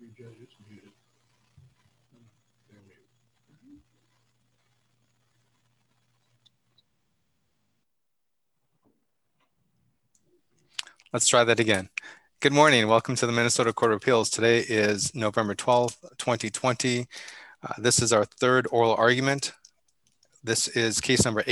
Let's try that again. Good morning. Welcome to the Minnesota Court of Appeals. Today is November 12th, 2020. This is our third oral argument. This is case number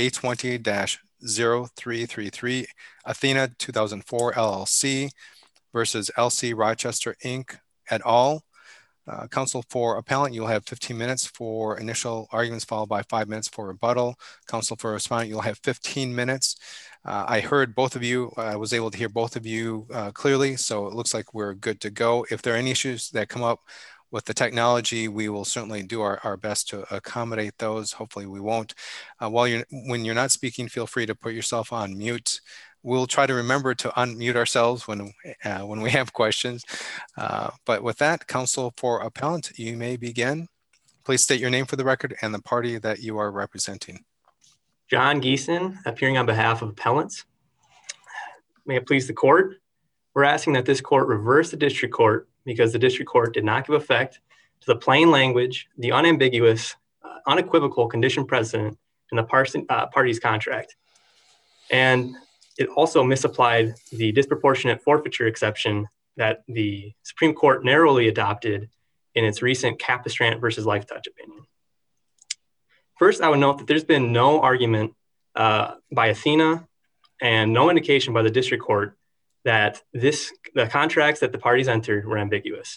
A20-0333, Athena 2004 LLC versus LC Rochester Inc. et al. Counsel for appellant, you'll have 15 minutes for initial arguments followed by 5 minutes for rebuttal. Counsel for respondent, you'll have 15 minutes. I heard both of you. I was able to hear both of you clearly, so it looks like we're good to go. If there are any issues that come up with the technology, we will certainly do our best to accommodate those. Hopefully we won't. When you're not speaking, feel free to put yourself on mute. We'll try to remember to unmute ourselves when we have questions. But with that, counsel for appellant, you may begin. Please state your name for the record and the party that you are representing. John Geeson, appearing on behalf of appellants. May it please the court. We're asking that this court reverse the district court because the district court did not give effect to the plain language, the unambiguous, unequivocal condition precedent in the party's contract. And it also misapplied the disproportionate forfeiture exception that the Supreme Court narrowly adopted in its recent Capistrant versus Lifetouch opinion. First, I would note that there's been no argument by Athena and no indication by the district court that the contracts that the parties entered were ambiguous.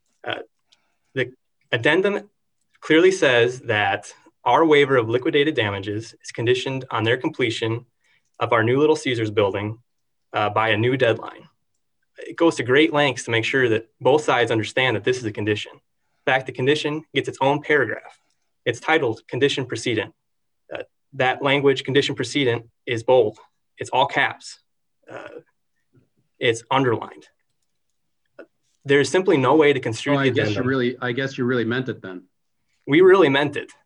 The addendum clearly says that our waiver of liquidated damages is conditioned on their completion of our new Little Caesars building by a new deadline. It goes to great lengths to make sure that both sides understand that this is a condition. In fact, the condition gets its own paragraph. It's titled condition precedent. That language, condition precedent, is bold. It's all caps. It's underlined. There's simply no way to construe the addendum. I guess you really meant it then. We really meant it.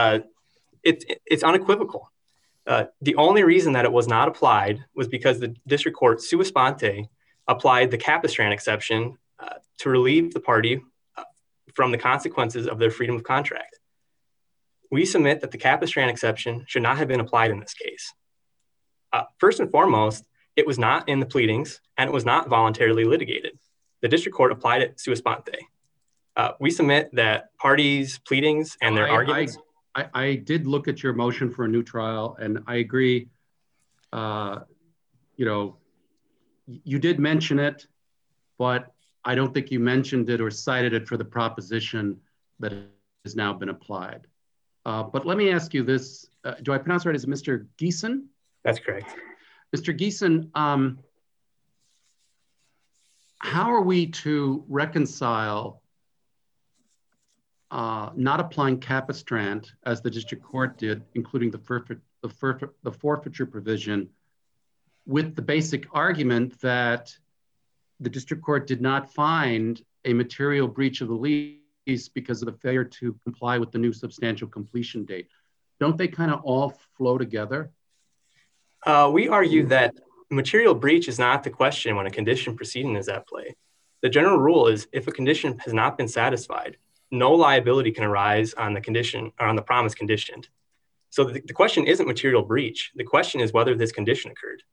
It's unequivocal. The only reason that it was not applied was because the district court sua sponte applied the Capistrant exception to relieve the party from the consequences of their freedom of contract. We submit that the Capistrant exception should not have been applied in this case. First and foremost, it was not in the pleadings and it was not voluntarily litigated. The district court applied it sua sponte. We submit that parties' pleadings and their arguments. I did look at your motion for a new trial, and I agree. You did mention it, but I don't think you mentioned it or cited it for the proposition that it has now been applied. But let me ask you this. Do I pronounce it right? Is it Mr. Geeson? That's correct. Mr. Geeson, how are we to reconcile not applying Capistrant as the district court did, including the forfeiture provision, with the basic argument that the district court did not find a material breach of the lease because of the failure to comply with the new substantial completion date? Don't they kind of all flow together? We argue that material breach is not the question when a condition precedent is at play. The general rule is if a condition has not been satisfied, no liability can arise on the condition or on the promise conditioned. So the question isn't material breach. The question is whether this condition occurred.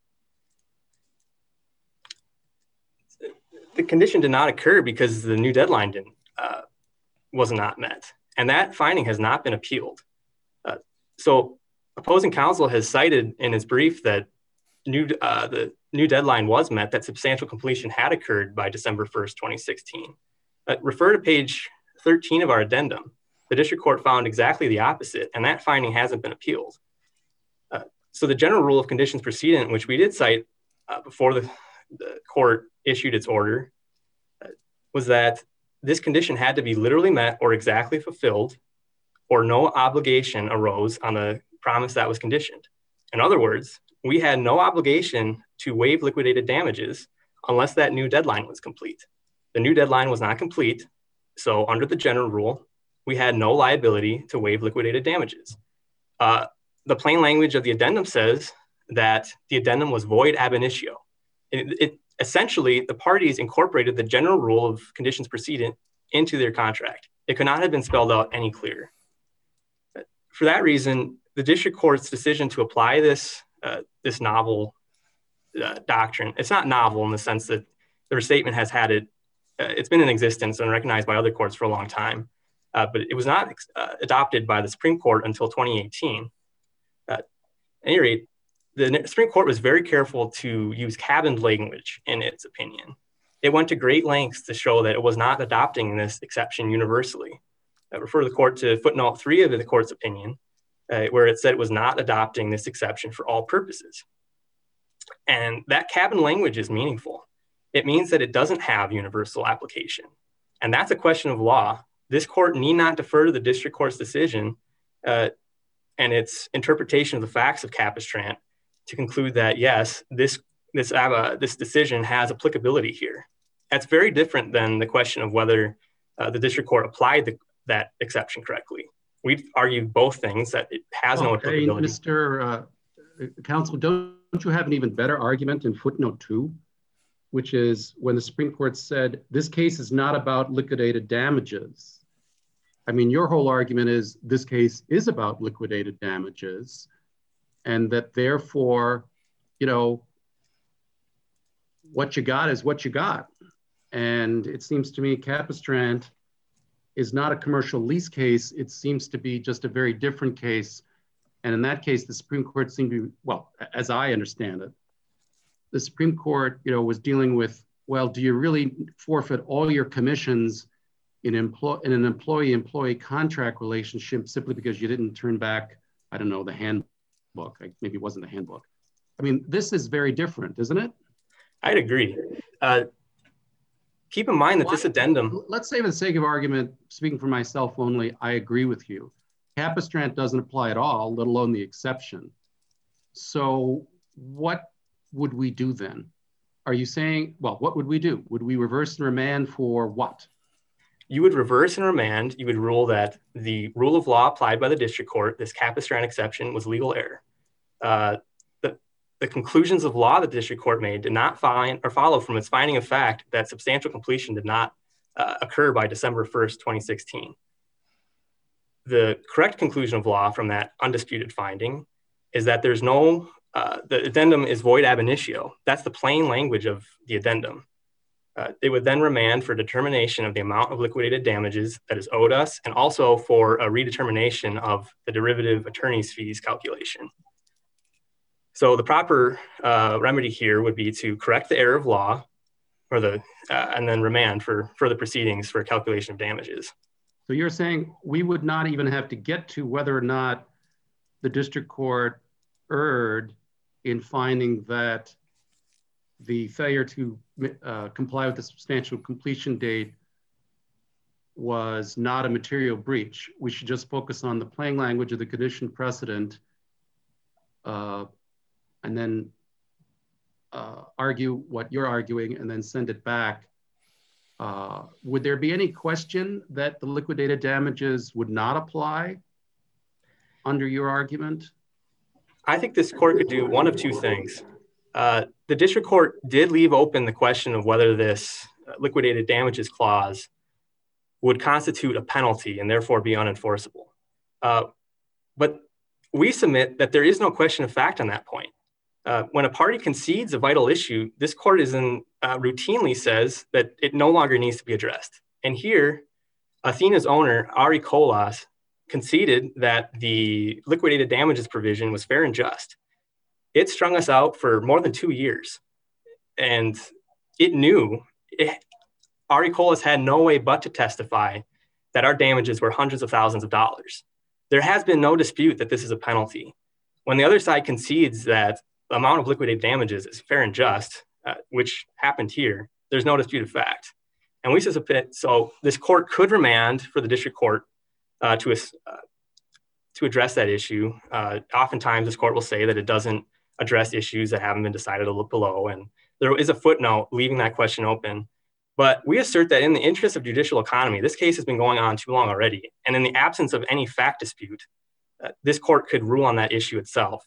The condition did not occur because the new deadline was not met, and that finding has not been appealed. So opposing counsel has cited in his brief that the new deadline was met, that substantial completion had occurred by December 1st, 2016. Refer to page 13 of our addendum. The district court found exactly the opposite, and that finding hasn't been appealed. So the general rule of conditions precedent, which we did cite before the court issued its order, was that this condition had to be literally met or exactly fulfilled, or no obligation arose on the promise that was conditioned. In other words, we had no obligation to waive liquidated damages unless that new deadline was complete. The new deadline was not complete, so under the general rule, we had no liability to waive liquidated damages. The plain language of the addendum says that the addendum was void ab initio. Essentially, the parties incorporated the general rule of conditions precedent into their contract. It could not have been spelled out any clearer. For that reason, the district court's decision to apply this novel doctrine, it's not novel in the sense that the restatement has had it, it's been in existence and recognized by other courts for a long time, but it was not adopted by the Supreme Court until 2018. At any rate, the Supreme Court was very careful to use cabined language in its opinion. It went to great lengths to show that it was not adopting this exception universally. I refer the court to footnote 3 of the court's opinion, where it said it was not adopting this exception for all purposes. And that cabined language is meaningful. It means that it doesn't have universal application. And that's a question of law. This court need not defer to the district court's decision and its interpretation of the facts of Capistrant to conclude that, yes, this decision has applicability here. That's very different than the question of whether the district court applied that exception correctly. We've argued both things, that it has no applicability. Mr. Counsel, don't you have an even better argument in footnote 2, which is when the Supreme Court said, this case is not about liquidated damages. I mean, your whole argument is this case is about liquidated damages, and that therefore, what you got is what you got. And it seems to me Capistrant is not a commercial lease case. It seems to be just a very different case. And in that case, the Supreme Court seemed to be, well, as I understand it, the Supreme Court, was dealing with, well, do you really forfeit all your commissions in an employee-employee contract relationship simply because you didn't turn back, I don't know, the handbook? Maybe it wasn't the handbook. I mean, this is very different, isn't it? I'd agree. Keep in mind that this addendum... Let's say for the sake of argument, speaking for myself only, I agree with you. Capistrant doesn't apply at all, let alone the exception. So what would we do then? Are you saying, well, what would we do? Would we reverse and remand for what? You would reverse and remand. You would rule that the rule of law applied by the district court, this Capistrant exception, was legal error. The conclusions of law that the district court made did not find or follow from its finding of fact that substantial completion did not occur by December 1st, 2016. The correct conclusion of law from that undisputed finding is that there's no, the addendum is void ab initio. That's the plain language of the addendum. It would then remand for determination of the amount of liquidated damages that is owed us, and also for a redetermination of the derivative attorney's fees calculation. So the proper remedy here would be to correct the error of law, or and then remand for further proceedings for calculation of damages. So you're saying we would not even have to get to whether or not the district court erred in finding that the failure to comply with the substantial completion date was not a material breach. We should just focus on the plain language of the condition precedent and then argue what you're arguing and then send it back. Would there be any question that the liquidated damages would not apply under your argument? I think this court could do one of two things. The district court did leave open the question of whether this liquidated damages clause would constitute a penalty and therefore be unenforceable. But we submit that there is no question of fact on that point. When a party concedes a vital issue, this court routinely says that it no longer needs to be addressed. And here, Athena's owner, Ari Kolas, conceded that the liquidated damages provision was fair and just. It strung us out for more than 2 years. And it knew, Ari Kolas had no way but to testify that our damages were hundreds of thousands of dollars. There has been no dispute that this is a penalty. When the other side concedes that the amount of liquidated damages is fair and just, which happened here, there's no disputed fact. And we submit, so this court could remand for the district court to address that issue. Oftentimes, this court will say that it doesn't address issues that haven't been decided below, and there is a footnote leaving that question open. But we assert that in the interest of judicial economy, this case has been going on too long already, and in the absence of any fact dispute, this court could rule on that issue itself.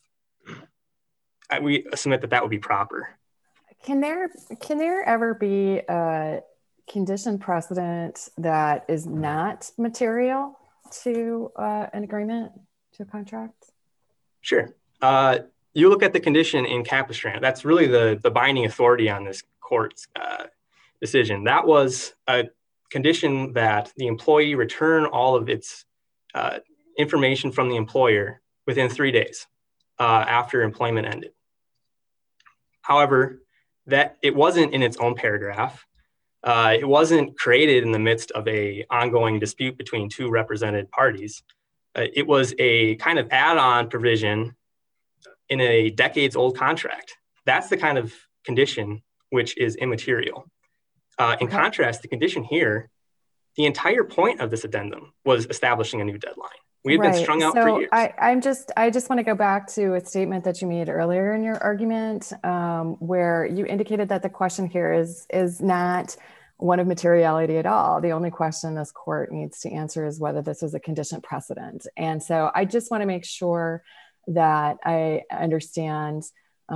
We submit that that would be proper. Can there ever be condition precedent that is not material to an agreement, to a contract? Sure. You look at the condition in Capistrano. That's really the binding authority on this court's decision. That was a condition that the employee return all of its information from the employer within 3 days after employment ended. However, that it wasn't in its own paragraph. It wasn't created in the midst of an ongoing dispute between two represented parties. It was a kind of add-on provision in a decades-old contract. That's the kind of condition which is immaterial. In contrast, the condition here, the entire point of this addendum was establishing a new deadline. We had been strung out for years. I just want to go back to a statement that you made earlier in your argument, where you indicated that the question here is not one of materiality at all. The only question this court needs to answer is whether this is a condition precedent. And so I just want to make sure that I understand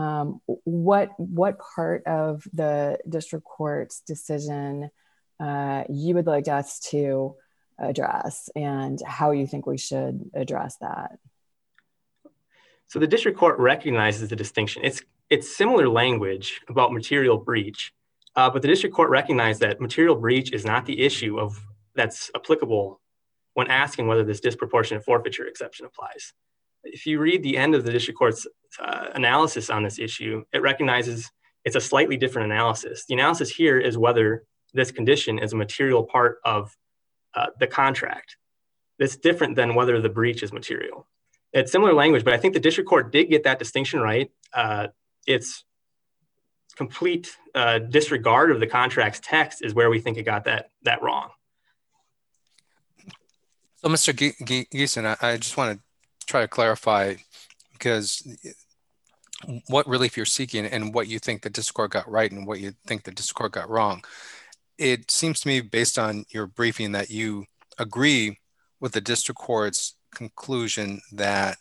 what part of the district court's decision you would like us to address and how you think we should address that. So the district court recognizes the distinction. It's similar language about material breach, but the district court recognized that material breach is not the issue that's applicable when asking whether this disproportionate forfeiture exception applies. If you read the end of the district court's analysis on this issue, it recognizes it's a slightly different analysis. The analysis here is whether this condition is a material part of the contract. It's different than whether the breach is material. It's similar language, but I think the district court did get that distinction right. It's complete disregard of the contract's text is where we think it got that wrong. So Mr. Geeson, I just want to try to clarify, because what relief you're seeking and what you think the district court got right and what you think the district court got wrong. It seems to me, based on your briefing, that you agree with the district court's conclusion that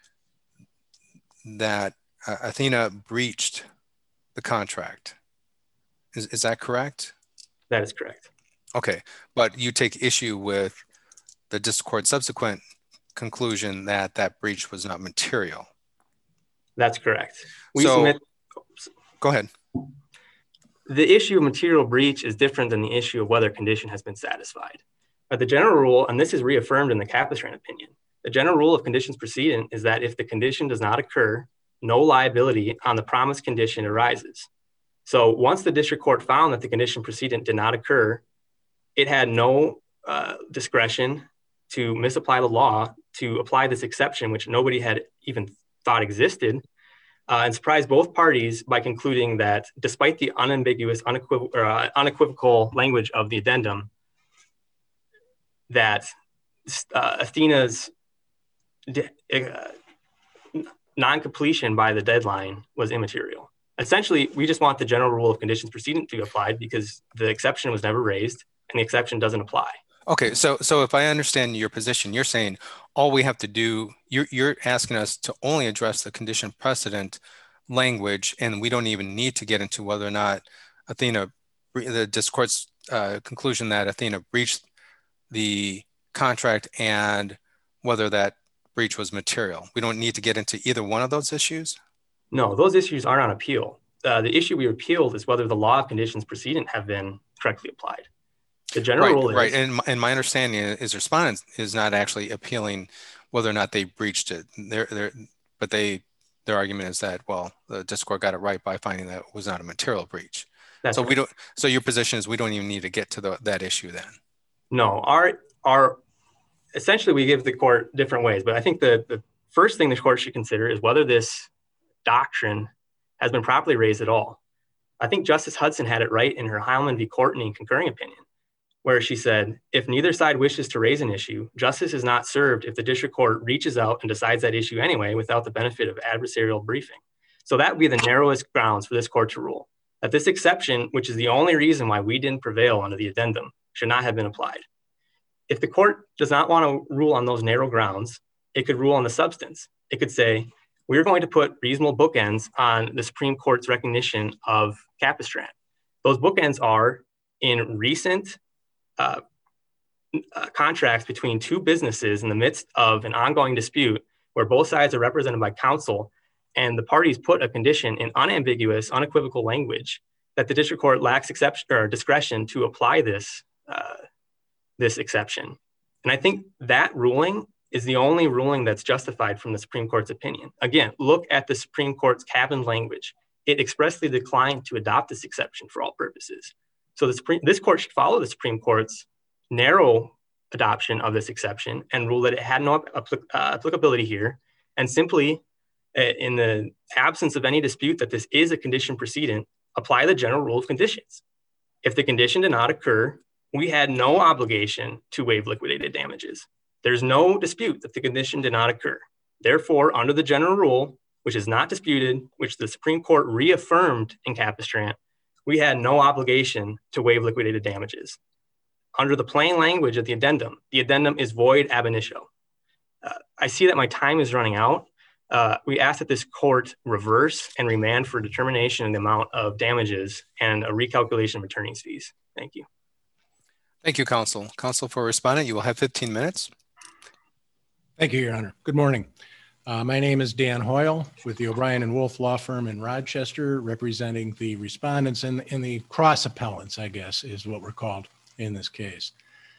Athena breached the contract. Is that correct? That is correct. Okay, but you take issue with the district court's subsequent conclusion that that breach was not material. That's correct. Go ahead. The issue of material breach is different than the issue of whether condition has been satisfied. But the general rule, and this is reaffirmed in the Capistrano opinion, the general rule of conditions precedent is that if the condition does not occur, no liability on the promised condition arises. So once the district court found that the condition precedent did not occur, it had no discretion to misapply the law to apply this exception, which nobody had even thought existed, and surprised both parties by concluding that despite the unambiguous, unequivocal language of the addendum, that Athena's non-completion by the deadline was immaterial. Essentially, we just want the general rule of conditions precedent to be applied because the exception was never raised and the exception doesn't apply. Okay, so if I understand your position, you're saying all we have to do, you're asking us to only address the condition precedent language, and we don't even need to get into whether or not Athena, the district court's conclusion that Athena breached the contract and whether that breach was material. We don't need to get into either one of those issues? No, those issues aren't on appeal. The issue we appealed is whether the law of conditions precedent have been correctly applied. The general rule is... Right, and my understanding is respondent is not actually appealing whether or not they breached it. But their argument is that, well, the district court got it right by finding that it was not a material breach. So we don't. So your position is we don't even need to get to that issue then. No, our essentially we give the court different ways, but I think the first thing the court should consider is whether this doctrine has been properly raised at all. I think Justice Hudson had it right in her Heilman v. Courtney concurring opinion, where she said, if neither side wishes to raise an issue, justice is not served if the district court reaches out and decides that issue anyway without the benefit of adversarial briefing. So that would be the narrowest grounds for this court to rule, that this exception, which is the only reason why we didn't prevail under the addendum, should not have been applied. If the court does not want to rule on those narrow grounds, it could rule on the substance. It could say, we're going to put reasonable bookends on the Supreme Court's recognition of Capistrano. Those bookends are in recent contracts between two businesses in the midst of an ongoing dispute where both sides are represented by counsel, and the parties put a condition in unambiguous, unequivocal language that the district court lacks exception or discretion to apply this exception. And I think that ruling is the only ruling that's justified from the Supreme Court's opinion. Again, look at the Supreme Court's cabin language. It expressly declined to adopt this exception for all purposes. So this court should follow the Supreme Court's narrow adoption of this exception and rule that it had no applicability here, and simply, in the absence of any dispute that this is a condition precedent, apply the general rule of conditions. If the condition did not occur, we had no obligation to waive liquidated damages. There's no dispute that the condition did not occur. Therefore, under the general rule, which is not disputed, which the Supreme Court reaffirmed in Capistrant, we had no obligation to waive liquidated damages. Under the plain language of the addendum is void ab initio. I see that my time is running out. We ask that this court reverse and remand for determination of the amount of damages and a recalculation of attorney's fees. Thank you. Thank you, counsel. Counsel for respondent, you will have 15 minutes. Thank you, Your Honor. Good morning. My name is Dan Hoyle with the O'Brien and Wolf Law Firm in Rochester, representing the respondents and the cross appellants, I guess, is what we're called in this case.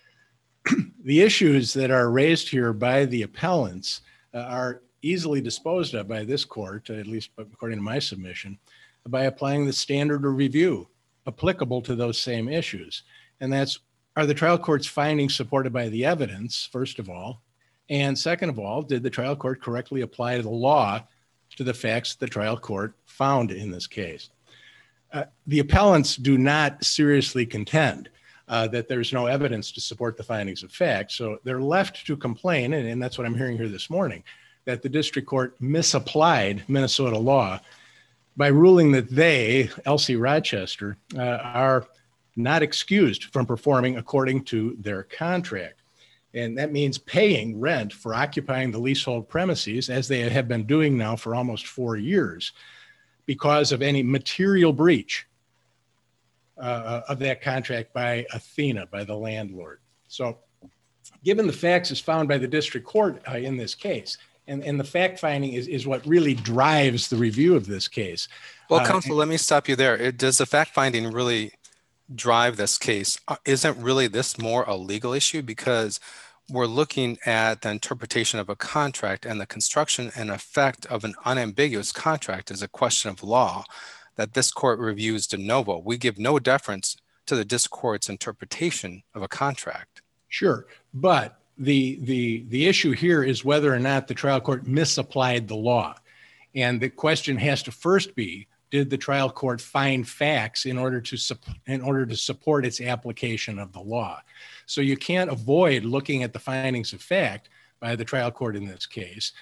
The issues that are raised here by the appellants are easily disposed of by this court, at least according to my submission, by applying the standard of review applicable to those same issues. And that's, are the trial court's findings supported by the evidence, first of all? And second of all, did the trial court correctly apply the law to the facts the trial court found in this case? The appellants do not seriously contend that there's no evidence to support the findings of fact. So they're left to complain, and that's what I'm hearing here this morning, that the district court misapplied Minnesota law by ruling that they, LC Rochester, are not excused from performing according to their contract. And that means paying rent for occupying the leasehold premises, as they have been doing now for almost 4 years, because of any material breach of that contract by Athena, by the landlord. So given the facts as found by the district court in this case, and the fact finding is what really drives the review of this case. Well, counsel, let me stop you there. Does the fact finding really drive this case? Isn't really this more a legal issue? Because we're looking at the interpretation of a contract, and the construction and effect of an unambiguous contract is a question of law that this court reviews de novo. We give no deference to the district court's interpretation of a contract. Sure, but the issue here is whether or not the trial court misapplied the law. And the question has to first be, did the trial court find facts in order to support its application of the law? So you can't avoid looking at the findings of fact by the trial court in this case,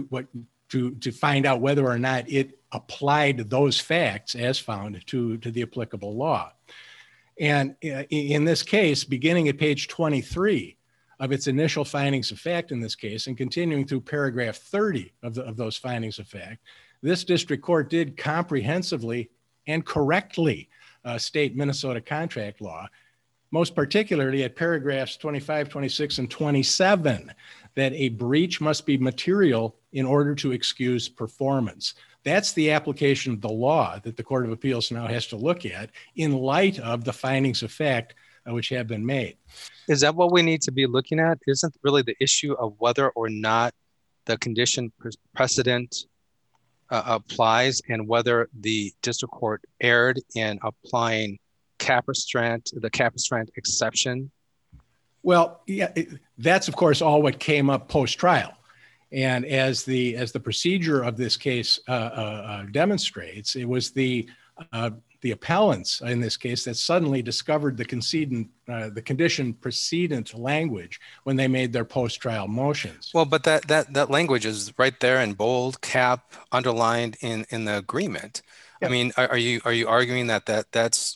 to find out whether or not it applied those facts as found to the applicable law. And in this case, beginning at page 23 of its initial findings of fact in this case, and continuing through paragraph 30 of those findings of fact, this district court did comprehensively and correctly state Minnesota contract law, most particularly at paragraphs 25, 26, and 27, that a breach must be material in order to excuse performance. That's the application of the law that the Court of Appeals now has to look at in light of the findings of fact which have been made. Is that what we need to be looking at? Isn't really the issue of whether or not the condition precedent applies, and whether the district court erred in applying the Capistrant exception? Well, yeah, that's of course all what came up post-trial. And as the procedure of this case demonstrates, it was the appellants in this case that suddenly discovered the condition precedent language when they made their post-trial motions. Well, but that language is right there in bold, cap, underlined in the agreement. Yeah. I mean, are you arguing that's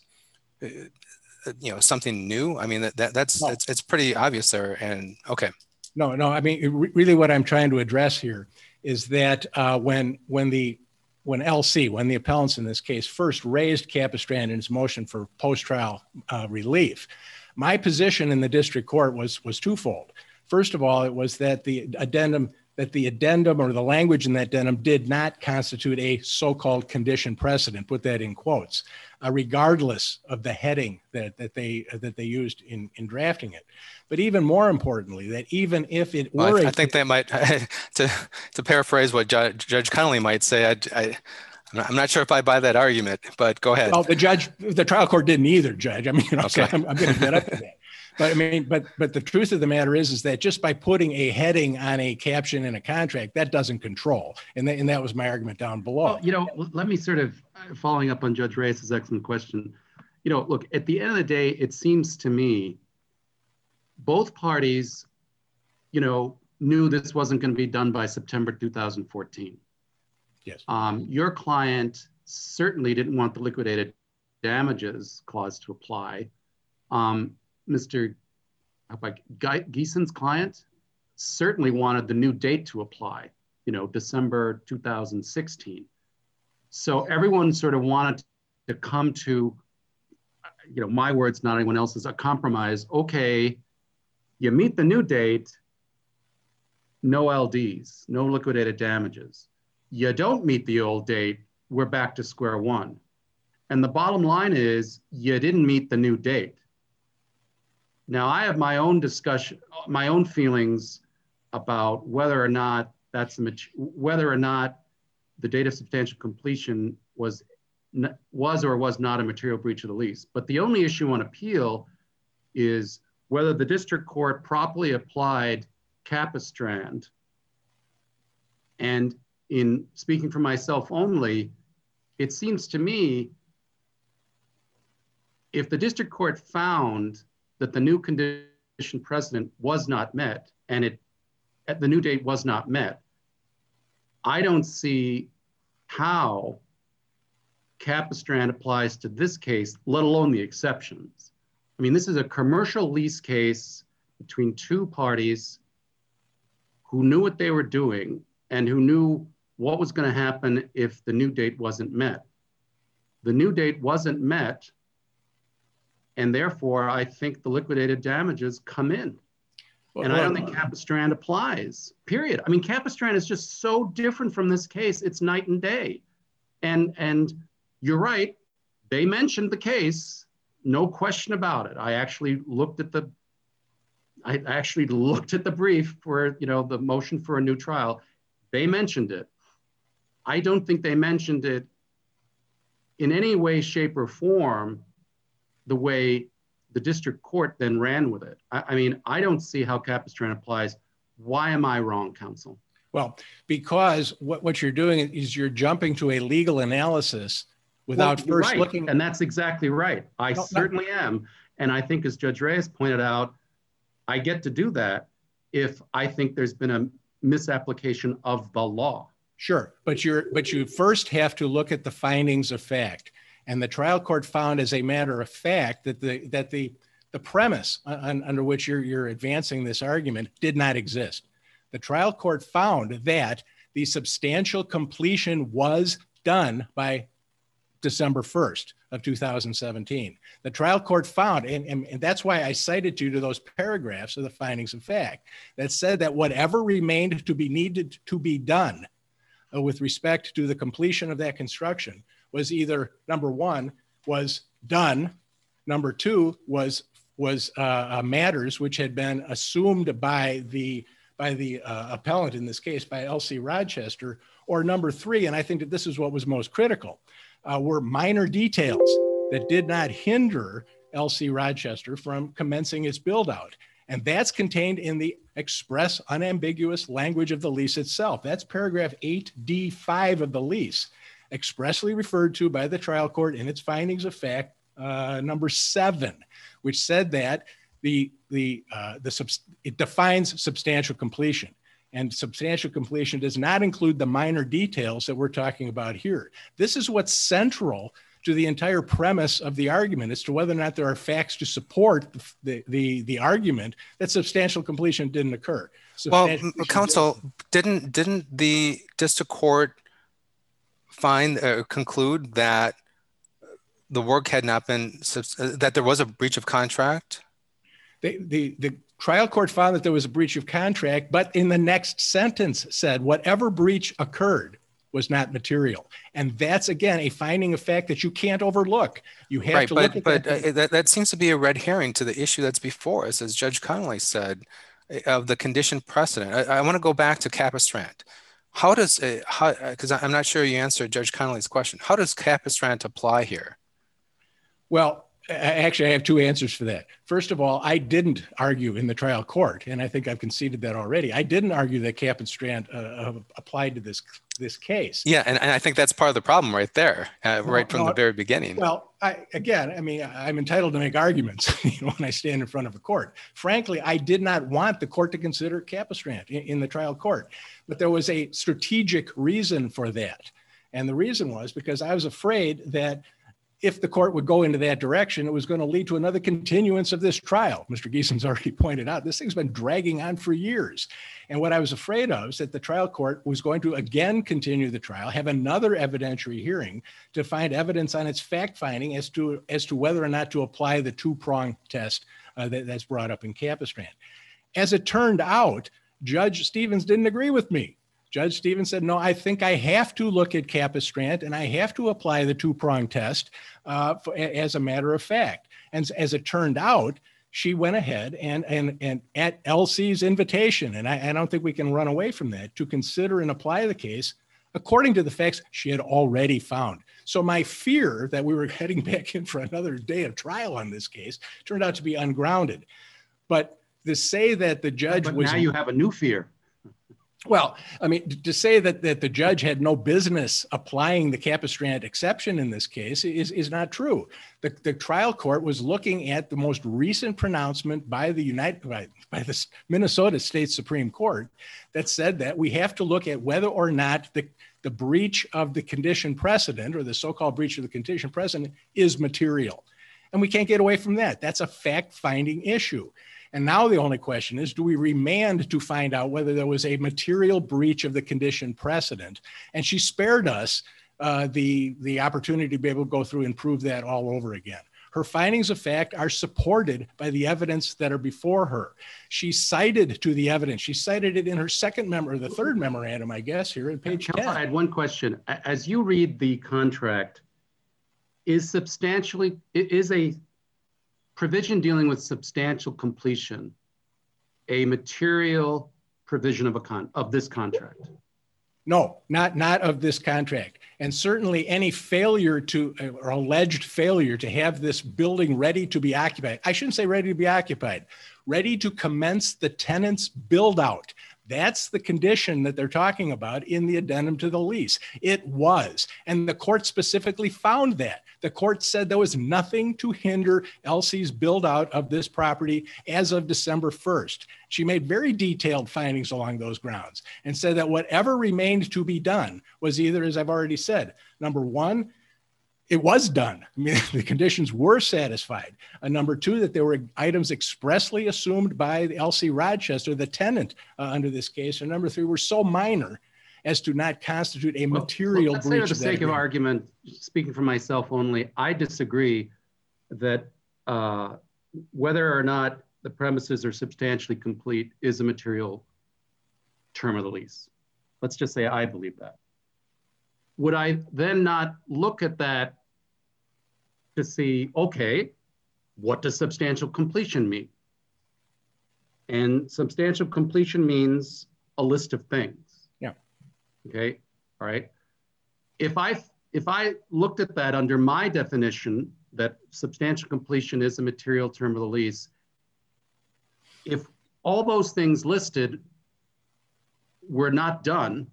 something new? I mean, that's no. It's pretty obvious there. And okay. No. I mean, really, what I'm trying to address here is that when the when the appellants in this case first raised Capistrand in its motion for post-trial relief, my position in the district court was twofold. First of all, it was that the addendum or the language in that addendum did not constitute a so-called condition precedent, put that in quotes, regardless of the heading that they used in drafting it. But even more importantly, that even if it were, I think that might, to paraphrase what Judge Connolly might say, I'm not sure if I buy that argument, but go ahead. Well, the trial court didn't either, Judge. I mean, Okay. I'm going to get up to that. But I mean, but the truth of the matter is that just by putting a heading on a caption in a contract, that doesn't control. And that was my argument down below. Well, let me sort of, following up on Judge Reyes' excellent question. Look, at the end of the day, it seems to me both parties, knew this wasn't going to be done by September 2014. Yes. Your client certainly didn't want the liquidated damages clause to apply. Mr. Geeson's client certainly wanted the new date to apply, December 2016. So everyone sort of wanted to come to, my words, not anyone else's, a compromise. Okay, you meet the new date, no LDs, no liquidated damages. You don't meet the old date, we're back to square one. And the bottom line is you didn't meet the new date. Now, I have my own discussion, my own feelings about whether or not the date of substantial completion was or was not a material breach of the lease. But the only issue on appeal is whether the district court properly applied Capistrand. And in speaking for myself only, it seems to me if the district court found that the new condition precedent was not met and the new date was not met, I don't see how Capistrand applies to this case, let alone the exceptions. I mean, this is a commercial lease case between two parties who knew what they were doing and who knew what was going to happen if the new date wasn't met. The new date wasn't met, and therefore, I think the liquidated damages come in. And I don't think Capistrand applies, period. I mean, Capistrand is just so different from this case. It's night and day. And you're right, they mentioned the case, no question about it. I actually looked at the brief for, the motion for a new trial. They mentioned it. I don't think they mentioned it in any way, shape, or form the way the district court then ran with it. I mean, I don't see how Capistrand applies. Why am I wrong, counsel? Well, because what you're doing is you're jumping to a legal analysis without first looking. And that's exactly right. I certainly am. And I think as Judge Reyes pointed out, I get to do that if I think there's been a misapplication of the law. Sure, but you first have to look at the findings of fact. And the trial court found, as a matter of fact, that the premise under which you're advancing this argument did not exist. The trial court found that the substantial completion was done by December 1st of 2017. The trial court found, and that's why I cited you to those paragraphs of the findings of fact that said that whatever remained to be needed to be done with respect to the completion of that construction was either, number one, was done, number two, was matters which had been assumed by the appellant in this case, by L.C. Rochester, or number three, and I think that this is what was most critical, were minor details that did not hinder L.C. Rochester from commencing its build out. And that's contained in the express unambiguous language of the lease itself. That's paragraph 8D5 of the lease, expressly referred to by the trial court in its findings of fact, number 7, which said that it defines substantial completion. And substantial completion does not include the minor details that we're talking about here. This is what's central to the entire premise of the argument as to whether or not there are facts to support the argument that substantial completion didn't occur. Well, counsel, didn't the district court conclude that the work had not been, that there was a breach of contract? The trial court found that there was a breach of contract, but in the next sentence said whatever breach occurred was not material. And that's, again, a finding of fact that you can't overlook. You have to look at that. That seems to be a red herring to the issue that's before us, as Judge Connolly said, of the condition precedent. I want to go back to Capistrant. How does, because I'm not sure you answered Judge Connolly's question, how does Capistrant apply here? Well, actually, I have two answers for that. First of all, I didn't argue in the trial court, and I think I've conceded that already. I didn't argue that Capistrant applied to this case. Yeah, and I think that's part of the problem right there, right from the very beginning. Well, I'm entitled to make arguments when I stand in front of a court. Frankly, I did not want the court to consider Capistrant in the trial court, but there was a strategic reason for that. And the reason was because I was afraid that if the court would go into that direction, it was going to lead to another continuance of this trial. Mr. Giessen's already pointed out, this thing's been dragging on for years. And what I was afraid of is that the trial court was going to again continue the trial, have another evidentiary hearing to find evidence on its fact finding as to whether or not to apply the two-prong test that's brought up in Capistrant. As it turned out, Judge Stevens didn't agree with me. Judge Stevens said, no, I think I have to look at Capistrant and I have to apply the two-prong test as a matter of fact. And as it turned out, she went ahead and at LC's invitation, and I don't think we can run away from that, to consider and apply the case according to the facts she had already found. So my fear that we were heading back in for another day of trial on this case turned out to be ungrounded. But to say that the judge was— Now you have a new fear. Well, I mean, to say that the judge had no business applying the Capistrant exception in this case is not true. The trial court was looking at the most recent pronouncement by the Minnesota State Supreme Court that said that we have to look at whether or not the breach of the condition precedent, or the so-called breach of the condition precedent, is material. And we can't get away from that. That's a fact-finding issue. And now the only question is, do we remand to find out whether there was a material breach of the condition precedent? And she spared us the opportunity to be able to go through and prove that all over again. Her findings of fact are supported by the evidence that are before her. She cited to the evidence. She cited it in her the third memorandum, I guess, here at page 10. I had one question. As you read the contract, is a provision dealing with substantial completion a material provision of this contract? No, not of this contract. And certainly any failure or alleged failure to have this building ready to be occupied, I shouldn't say ready to be occupied, ready to commence the tenant's build out. That's the condition that they're talking about in the addendum to the lease. It was, and the court specifically found that. The court said there was nothing to hinder LC's build out of this property as of December 1st. She made very detailed findings along those grounds and said that whatever remained to be done was either, as I've already said, number one, it was done. I mean, the conditions were satisfied. Number two, that there were items expressly assumed by the LC Rochester, the tenant under this case. And number three, were so minor as to not constitute a material breach. For the sake of argument, speaking for myself only, I disagree that whether or not the premises are substantially complete is a material term of the lease. Let's just say I believe that. Would I then not look at that to see, okay, what does substantial completion mean? And substantial completion means a list of things. Yeah. Okay. All right. If I looked at that under my definition, that substantial completion is a material term of the lease, if all those things listed were not done,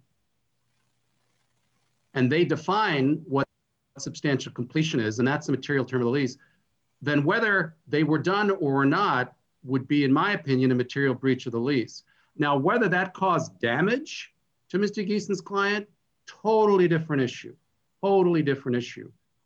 and they define what substantial completion is, and that's the material term of the lease, then whether they were done or not would be, in my opinion, a material breach of the lease. Now, whether that caused damage to Mr. Giessen's client, totally different issue, totally different issue.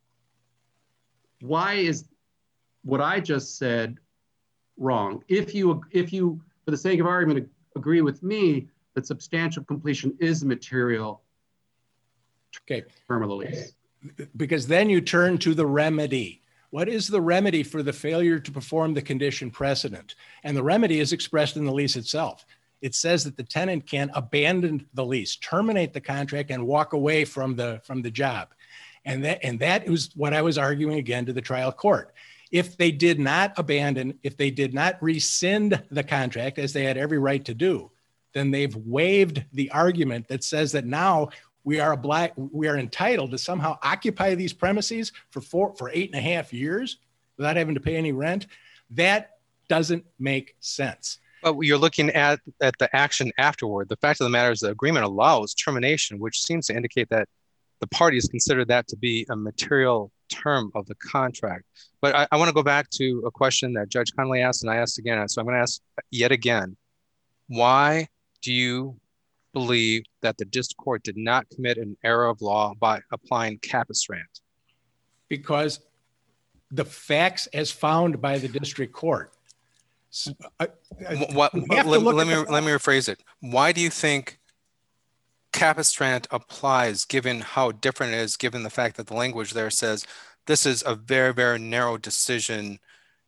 Why is what I just said wrong? If you, for the sake of argument, agree with me that substantial completion is a material Okay. term of the lease. Because then you turn to the remedy. What is the remedy for the failure to perform the condition precedent? And the remedy is expressed in the lease itself. It says that the tenant can abandon the lease, terminate the contract, and walk away from the job. And that was what I was arguing again to the trial court. If they did not abandon, if they did not rescind the contract, as they had every right to do, then they've waived the argument that says that now we are entitled to somehow occupy these premises for 8.5 years without having to pay any rent. That doesn't make sense. But you're looking at the action afterward. The fact of the matter is the agreement allows termination, which seems to indicate that the parties consider that to be a material term of the contract. But I want to go back to a question that Judge Connolly asked and I asked again. So I'm going to ask yet again, why do you believe that the district court did not commit an error of law by applying Capistrant? Because the facts as found by the district court. Let me rephrase it. Why do you think Capistrant applies, given how different it is, given the fact that the language there says this is a very, very narrow decision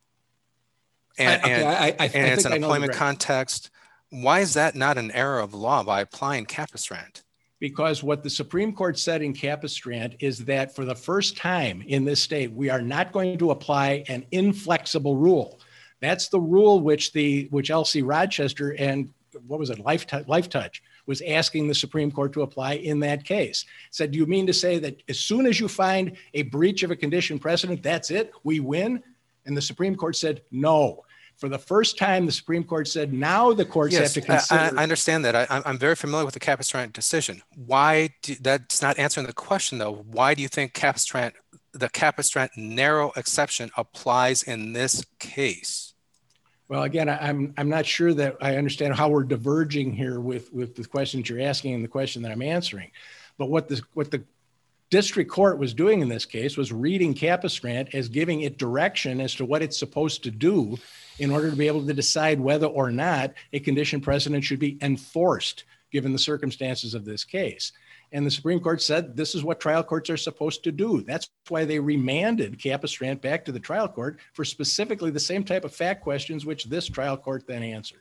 and it's an employment context? Why is that not an error of law by applying Capistrant? Because what the Supreme Court said in Capistrant is that for the first time in this state, we are not going to apply an inflexible rule. That's the rule which LC Rochester and what was it, Lifetouch was asking the Supreme Court to apply in that case. Said, do you mean to say that as soon as you find a breach of a condition precedent, that's it, we win? And the Supreme Court said, no. For the first time, the Supreme Court said, now the courts have to consider. I understand that. I'm very familiar with the Capistrant decision. That's not answering the question though. Why do you think the Capistrant narrow exception applies in this case? Well, again, I'm not sure that I understand how we're diverging here with the questions you're asking and the question that I'm answering. But what the district court was doing in this case was reading Capistrant as giving it direction as to what it's supposed to do in order to be able to decide whether or not a condition precedent should be enforced given the circumstances of this case. And the Supreme Court said this is what trial courts are supposed to do. That's why they remanded Capistrant back to the trial court for specifically the same type of fact questions which this trial court then answered.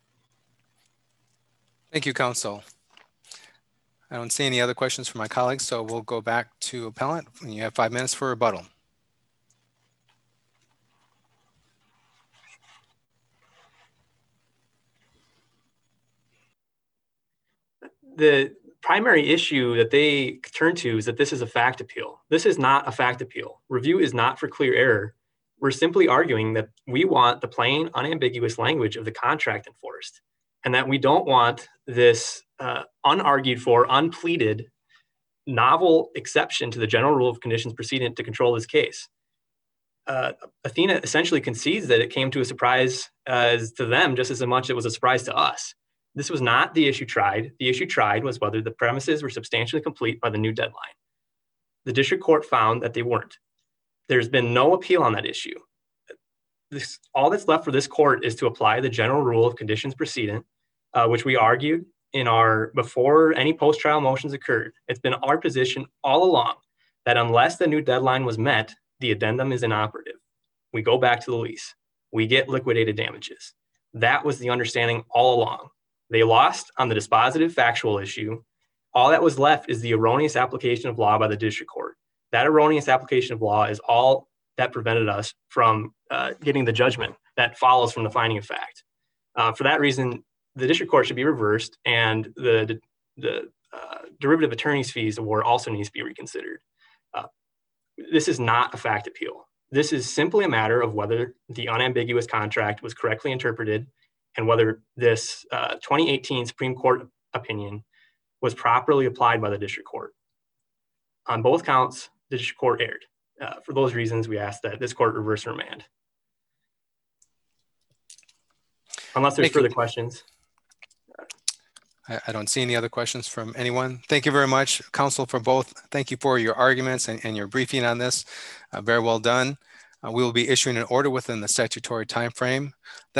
Thank you, counsel. I don't see any other questions from my colleagues, so we'll go back to appellant. You have 5 minutes for rebuttal. The primary issue that they turn to is that this is a fact appeal. This is not a fact appeal. Review is not for clear error. We're simply arguing that we want the plain, unambiguous language of the contract enforced, and that we don't want this unargued for, unpleaded, novel exception to the general rule of conditions precedent to control this case. Athena essentially concedes that it came to a surprise as to them just as much as it was a surprise to us. This was not the issue tried. The issue tried was whether the premises were substantially complete by the new deadline. The district court found that they weren't. There's been no appeal on that issue. All that's left for this court is to apply the general rule of conditions precedent, which we argued before any post-trial motions occurred. It's been our position all along that unless the new deadline was met, the addendum is inoperative. We go back to the lease. We get liquidated damages. That was the understanding all along. They lost on the dispositive factual issue. All that was left is the erroneous application of law by the district court. That erroneous application of law is all that prevented us from getting the judgment that follows from the finding of fact. For that reason, the district court should be reversed, and the derivative attorney's fees award also needs to be reconsidered. This is not a fact appeal. This is simply a matter of whether the unambiguous contract was correctly interpreted and whether this 2018 Supreme Court opinion was properly applied by the district court. On both counts, the district court erred. For those reasons, we ask that this court reverse remand. Unless there's further questions. I don't see any other questions from anyone. Thank you very much, counsel, for both. Thank you for your arguments and your briefing on this. Very well done. We will be issuing an order within the statutory time frame.